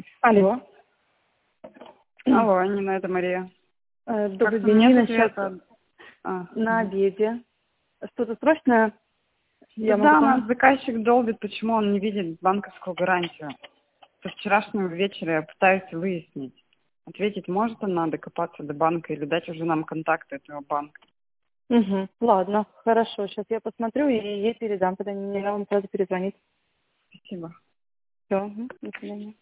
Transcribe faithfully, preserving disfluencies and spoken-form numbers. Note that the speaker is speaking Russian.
Алло. Алло, Нина, это Мария. Э, Добрый Как-то день, нет Нина, сейчас ответа. А, на мгм. обеде. Что-то срочное? Да, Я могу да, нас помочь? заказчик долбит, почему он не видит банковскую гарантию. Со вчерашнего вечера я пытаюсь выяснить. Ответить может она, докопаться до банка или дать уже нам контакты этого банка. Угу. Ладно, хорошо. Сейчас я посмотрю и ей передам, тогда Нина вам сразу перезвонит. Спасибо. Все, до свидания.